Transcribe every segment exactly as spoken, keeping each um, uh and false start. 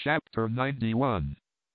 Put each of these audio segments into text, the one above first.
Chapter ninety-one.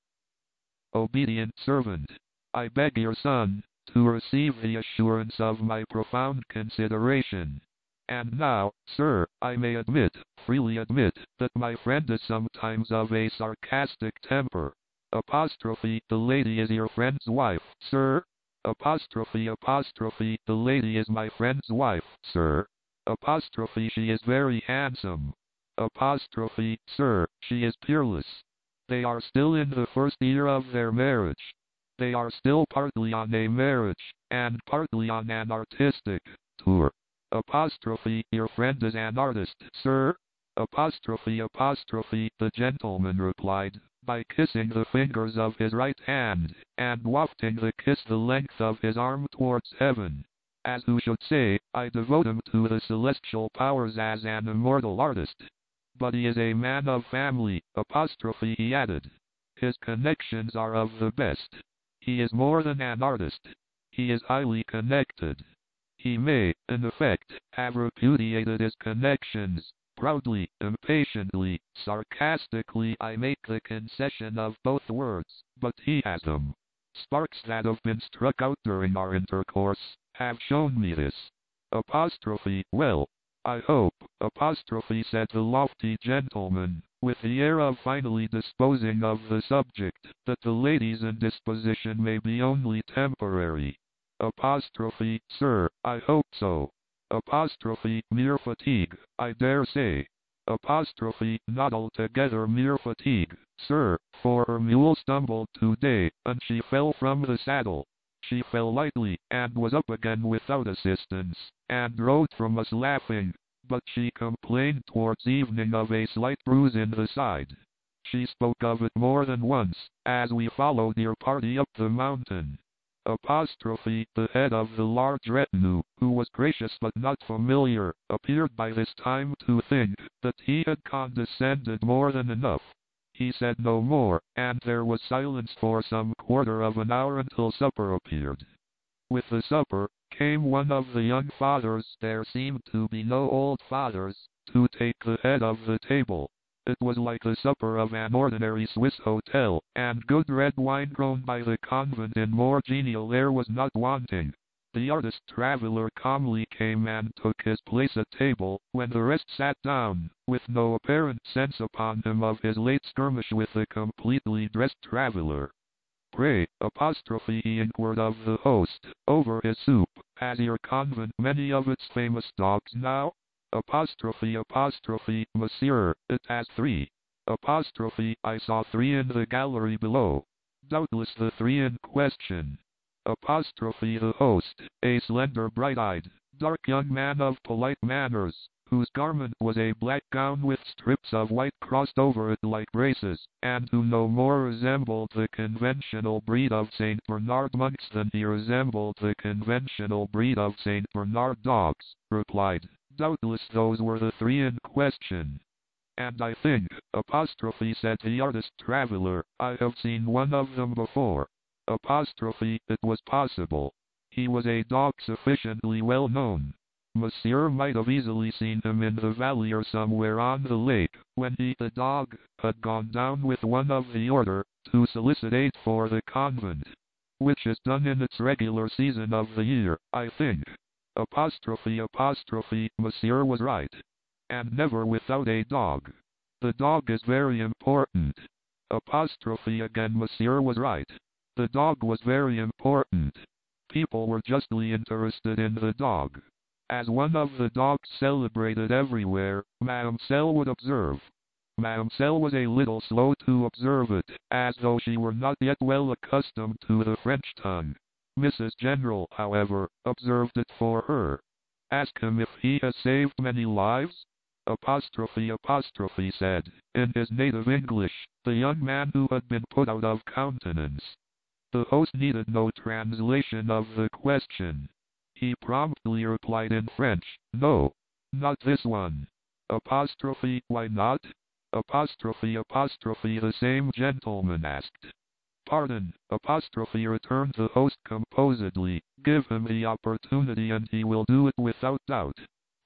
Obedient servant. I beg your son to receive the assurance of my profound consideration. And now, sir, I may admit, freely admit, that my friend is sometimes of a sarcastic temper. Apostrophe, the lady is your friend's wife, sir. Apostrophe, apostrophe, the lady is my friend's wife, sir. Apostrophe, she is very handsome. Apostrophe, sir, she is peerless. They are still in the first year of their marriage. They are still partly on a marriage, and partly on an artistic tour. Apostrophe, your friend is an artist, sir. Apostrophe, apostrophe, the gentleman replied, by kissing the fingers of his right hand, and wafting the kiss the length of his arm towards heaven. As who should say, I devote him to the celestial powers as an immortal artist. But he is a man of family, apostrophe, he added. His connections are of the best. He is more than an artist. He is highly connected. He may, in effect, have repudiated his connections. Proudly, impatiently, sarcastically I make the concession of both words, but he has them. Sparks that have been struck out during our intercourse have shown me this. Apostrophe, well, I hope, apostrophe, said the lofty gentleman, with the air of finally disposing of the subject, that the lady's indisposition may be only temporary. Apostrophe, sir, I hope so. Apostrophe, mere fatigue, I dare say. Apostrophe, not altogether mere fatigue, sir, for her mule stumbled today, and she fell from the saddle. She fell lightly, and was up again without assistance, and rode from us laughing, but she complained towards evening of a slight bruise in the side. She spoke of it more than once, as we followed your party up the mountain. Apostrophe, the head of the large retinue, who was gracious but not familiar, appeared by this time to think that he had condescended more than enough. He said no more, and there was silence for some quarter of an hour until supper appeared. With the supper, came one of the young fathers, there seemed to be no old fathers, to take the head of the table. It was like the supper of an ordinary Swiss hotel, and good red wine grown by the convent in more genial air was not wanting. The artist traveler calmly came and took his place at table, when the rest sat down, with no apparent sense upon him of his late skirmish with the completely dressed traveler. Pray, apostrophe, he inquired of the host, over his soup, has your convent many of its famous dogs now? Apostrophe, apostrophe, monsieur, it has three. Apostrophe, I saw three in the gallery below. Doubtless the three in question. Apostrophe, the host, a slender, bright-eyed, dark young man of polite manners, whose garment was a black gown with strips of white crossed over it like braces, and who no more resembled the conventional breed of Saint Bernard monks than he resembled the conventional breed of Saint Bernard dogs, replied, doubtless those were the three in question. And I think, apostrophe, said the artist traveler, I have seen one of them before. Apostrophe, it was possible. He was a dog sufficiently well known. Monsieur might have easily seen him in the valley or somewhere on the lake, when he, the dog, had gone down with one of the order, to solicit aid for the convent. Which is done in its regular season of the year, I think. Apostrophe, apostrophe, monsieur was right. And never without a dog. The dog is very important. Apostrophe again, monsieur was right. The dog was very important. People were justly interested in the dog. As one of the dogs celebrated everywhere, Mademoiselle would observe. Mademoiselle was a little slow to observe it, as though she were not yet well accustomed to the French tongue. Missus General, however, observed it for her. Ask him if he has saved many lives? Apostrophe, apostrophe, said, in his native English, the young man who had been put out of countenance. The host needed no translation of the question. He promptly replied in French, no, not this one. Apostrophe, why not? Apostrophe, apostrophe, the same gentleman asked. Pardon, apostrophe, returned the host composedly, give him the opportunity and he will do it without doubt.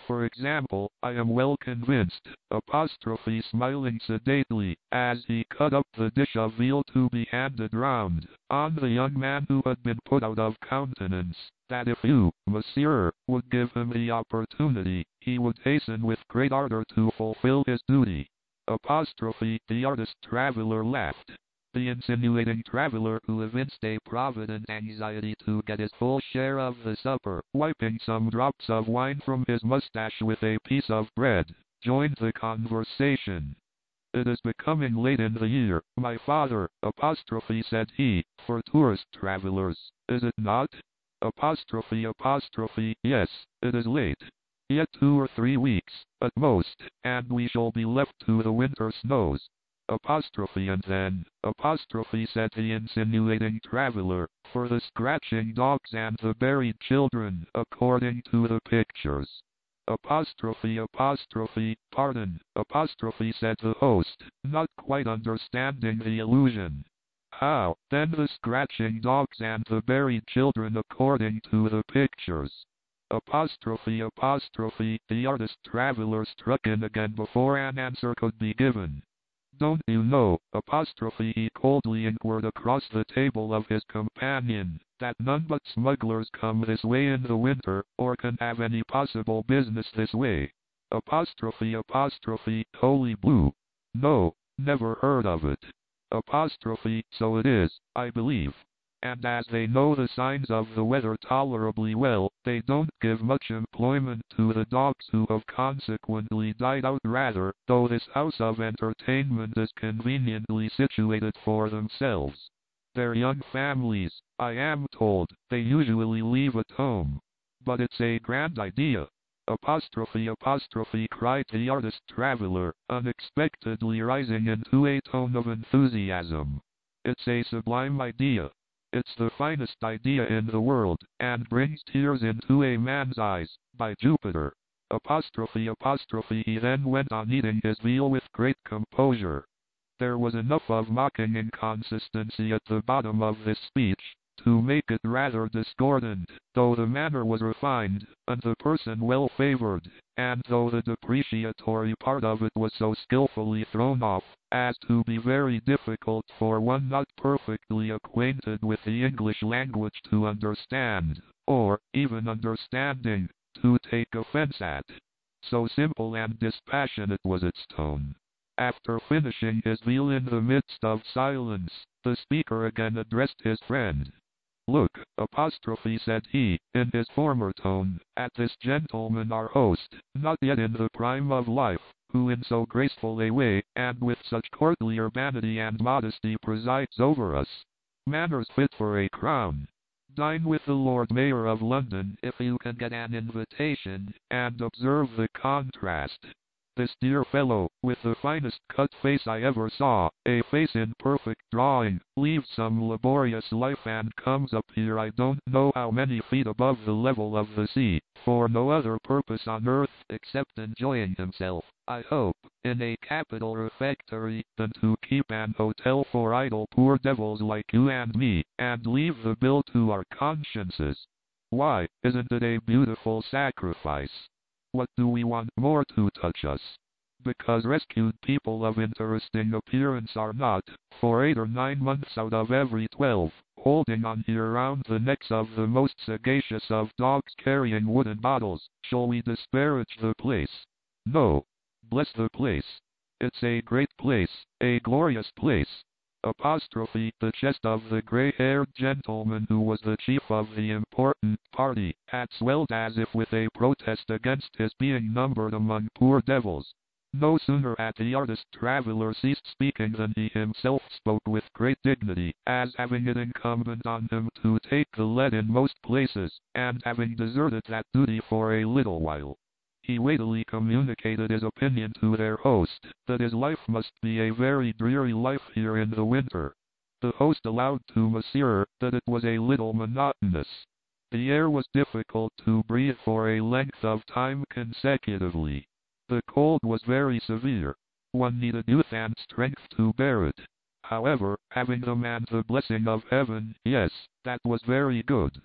For example, I am well convinced, apostrophe smiling sedately, as he cut up the dish of veal to be handed round, on the young man who had been put out of countenance, that if you, monsieur, would give him the opportunity, he would hasten with great ardor to fulfill his duty. Apostrophe, the artist traveler laughed. The insinuating traveler who evinced a provident anxiety to get his full share of the supper, wiping some drops of wine from his mustache with a piece of bread, joined the conversation. It is becoming late in the year, my father, apostrophe said he, for tourist travelers, is it not? Apostrophe apostrophe, yes, it is late. Yet two or three weeks, at most, and we shall be left to the winter snows. Apostrophe and then, apostrophe said the insinuating traveler, for the scratching dogs and the buried children, according to the pictures. Apostrophe apostrophe, pardon, apostrophe said the host, not quite understanding the allusion. How, then the scratching dogs and the buried children according to the pictures? Apostrophe apostrophe, the artist traveler struck in again before an answer could be given. Don't you know, apostrophe he coldly inquired across the table of his companion, that none but smugglers come this way in the winter, or can have any possible business this way? Apostrophe apostrophe, holy blue. No, never heard of it. Apostrophe, so it is, I believe. And as they know the signs of the weather tolerably well, they don't give much employment to the dogs who have consequently died out rather, though this house of entertainment is conveniently situated for themselves. Their young families, I am told, they usually leave at home. But it's a grand idea. Apostrophe apostrophe cried the artist traveler, unexpectedly rising into a tone of enthusiasm. It's a sublime idea. It's the finest idea in the world, and brings tears into a man's eyes, by Jupiter. Apostrophe apostrophe he then went on eating his veal with great composure. There was enough of mocking inconsistency at the bottom of this speech, to make it rather discordant, though the manner was refined, and the person well favored, and though the depreciatory part of it was so skillfully thrown off, as to be very difficult for one not perfectly acquainted with the English language to understand, or, even understanding, to take offense at. So simple and dispassionate was its tone. After finishing his veal in the midst of silence, the speaker again addressed his friend. Look, apostrophe said he, in his former tone, at this gentleman our host, not yet in the prime of life, who in so graceful a way, and with such courtly urbanity and modesty presides over us. Manners fit for a crown. Dine with the Lord Mayor of London if you can get an invitation, and observe the contrast. This dear fellow, with the finest cut face I ever saw, a face in perfect drawing, leaves some laborious life and comes up here I don't know how many feet above the level of the sea, for no other purpose on earth except enjoying himself, I hope, in a capital refectory, than to keep an hotel for idle poor devils like you and me, and leave the bill to our consciences. Why, isn't it a beautiful sacrifice? What do we want more to touch us? Because rescued people of interesting appearance are not, for eight or nine months out of every twelve, holding on here round the necks of the most sagacious of dogs carrying wooden bottles. Shall we disparage the place? No. Bless the place. It's a great place, a glorious place. Apostrophe, the chest of the grey-haired gentleman who was the chief of the important party, had swelled as if with a protest against his being numbered among poor devils. No sooner had the artist traveler ceased speaking than he himself spoke with great dignity, as having it incumbent on him to take the lead in most places, and having deserted that duty for a little while. He weightily communicated his opinion to their host, that his life must be a very dreary life here in the winter. The host allowed to Monsieur that it was a little monotonous. The air was difficult to breathe for a length of time consecutively. The cold was very severe. One needed youth and strength to bear it. However, having them and the blessing of heaven, yes, that was very good.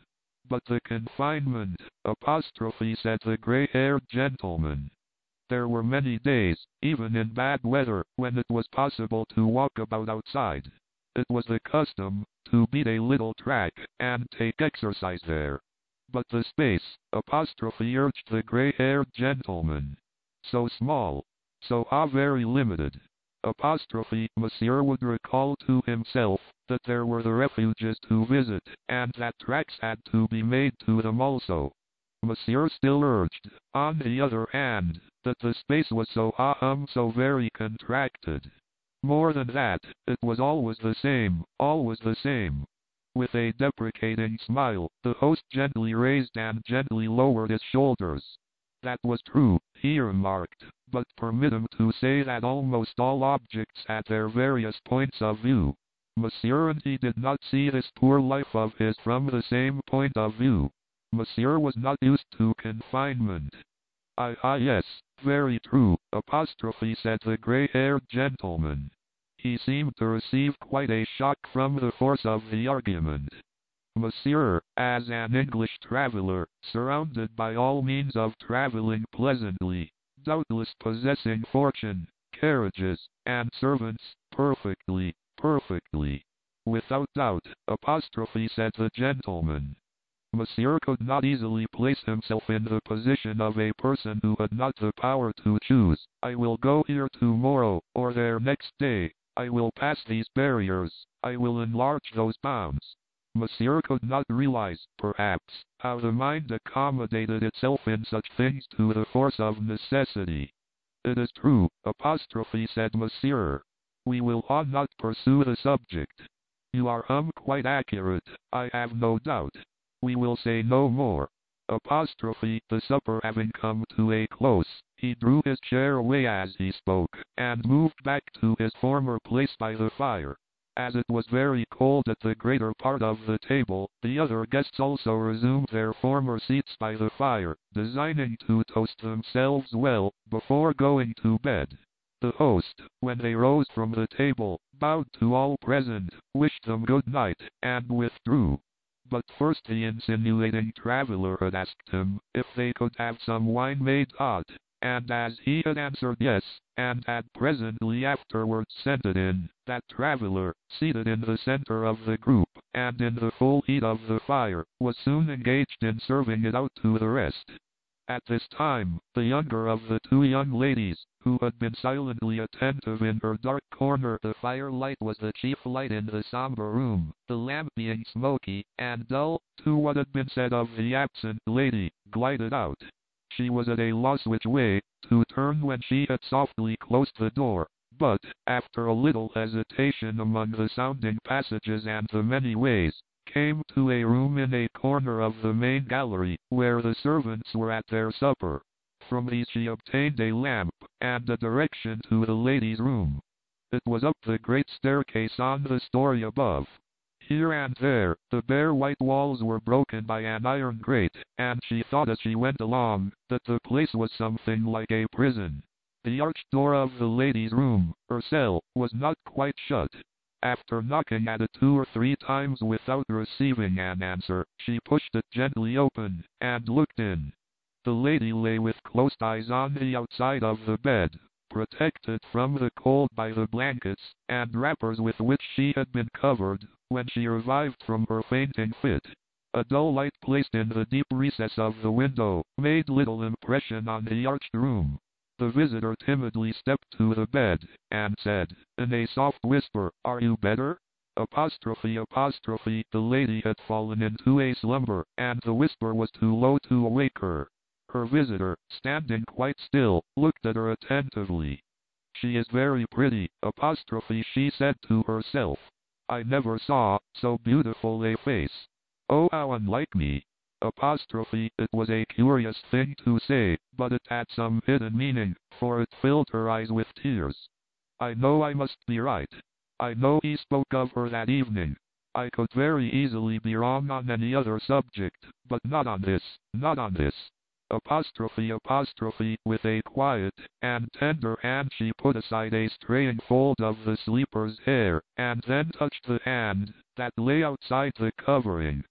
But the confinement, apostrophe, said the gray-haired gentleman. There were many days, even in bad weather, when it was possible to walk about outside. It was the custom to beat a little track and take exercise there. But the space, apostrophe, urged the gray-haired gentleman. So small, so ah very limited. Apostrophe, Monsieur would recall to himself that there were the refuges to visit, and that tracks had to be made to them also. Monsieur still urged, on the other hand, that the space was so ah um so very contracted. More than that, it was always the same, always the same. With a deprecating smile, the host gently raised and gently lowered his shoulders. That was true, he remarked, but permit him to say that almost all objects had their various points of view. Monsieur and he did not see this poor life of his from the same point of view. Monsieur was not used to confinement. Ah, ah yes, very true, apostrophe, said the gray-haired gentleman. He seemed to receive quite a shock from the force of the argument. Monsieur, as an English traveler, surrounded by all means of traveling pleasantly, doubtless possessing fortune, carriages, and servants, perfectly, perfectly. Without doubt, apostrophe, said the gentleman. Monsieur could not easily place himself in the position of a person who had not the power to choose. I will go here tomorrow, or there next day. I will pass these barriers. I will enlarge those bounds. Monsieur could not realize, perhaps, how the mind accommodated itself in such things to the force of necessity. It is true, apostrophe, said Monsieur. We will ought not pursue the subject. You are um quite accurate, I have no doubt. We will say no more. Apostrophe, the supper having come to a close, he drew his chair away as he spoke, and moved back to his former place by the fire. As it was very cold at the greater part of the table, the other guests also resumed their former seats by the fire, designing to toast themselves well, before going to bed. The host, when they rose from the table, bowed to all present, wished them good night, and withdrew. But first the insinuating traveler had asked him if they could have some wine made hot, and as he had answered yes, and had presently afterwards sent it in, that traveler, seated in the center of the group, and in the full heat of the fire, was soon engaged in serving it out to the rest. At this time, the younger of the two young ladies, who had been silently attentive in her dark corner, the firelight was the chief light in the somber room, the lamp being smoky and dull, to what had been said of the absent lady, glided out. She was at a loss which way to turn when she had softly closed the door, but, after a little hesitation among the sounding passages and the many ways, came to a room in a corner of the main gallery, where the servants were at their supper. From these she obtained a lamp, and a direction to the ladies' room. It was up the great staircase on the story above. Here and there, the bare white walls were broken by an iron grate, and she thought as she went along, that the place was something like a prison. The arched door of the ladies' room, or cell, was not quite shut. After knocking at it two or three times without receiving an answer, she pushed it gently open, and looked in. The lady lay with closed eyes on the outside of the bed, protected from the cold by the blankets and wrappers with which she had been covered, when she revived from her fainting fit. A dull light placed in the deep recess of the window made little impression on the arched room. The visitor timidly stepped to the bed, and said, in a soft whisper, "Are you better?" Apostrophe, apostrophe, the lady had fallen into a slumber, and the whisper was too low to awake her. Her visitor, standing quite still, looked at her attentively. "She is very pretty," apostrophe, she said to herself. "I never saw so beautiful a face. Oh, how unlike me." Apostrophe, it was a curious thing to say, but it had some hidden meaning, for it filled her eyes with tears. I know I must be right. I know he spoke of her that evening. I could very easily be wrong on any other subject, but not on this, not on this. Apostrophe, apostrophe, with a quiet and tender hand she put aside a straying fold of the sleeper's hair, and then touched the hand that lay outside the covering.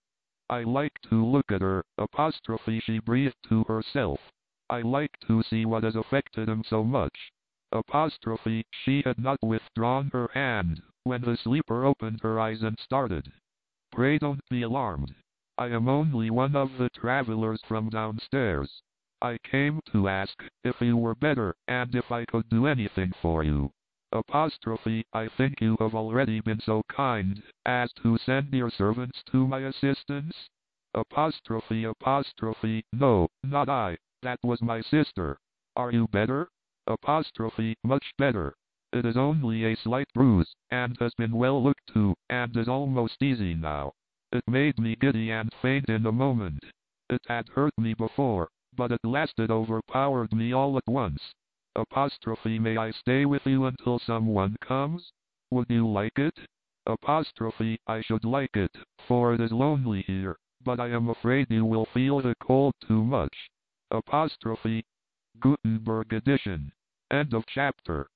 I like to look at her, apostrophe she breathed to herself. I like to see what has affected him so much. Apostrophe, she had not withdrawn her hand, when the sleeper opened her eyes and started. Pray don't be alarmed. I am only one of the travelers from downstairs. I came to ask if you were better, and if I could do anything for you. Apostrophe, I think you have already been so kind as to send your servants to my assistance? Apostrophe, apostrophe, no, not I, that was my sister. Are you better? Apostrophe, much better. It is only a slight bruise, and has been well looked to, and is almost easy now. It made me giddy and faint in a moment. It had hurt me before, but at last it overpowered me all at once. Apostrophe, may I stay with you until someone comes? Would you like it? Apostrophe, I should like it, for it is lonely here, but I am afraid you will feel the cold too much. Apostrophe. Gutenberg edition. End of chapter.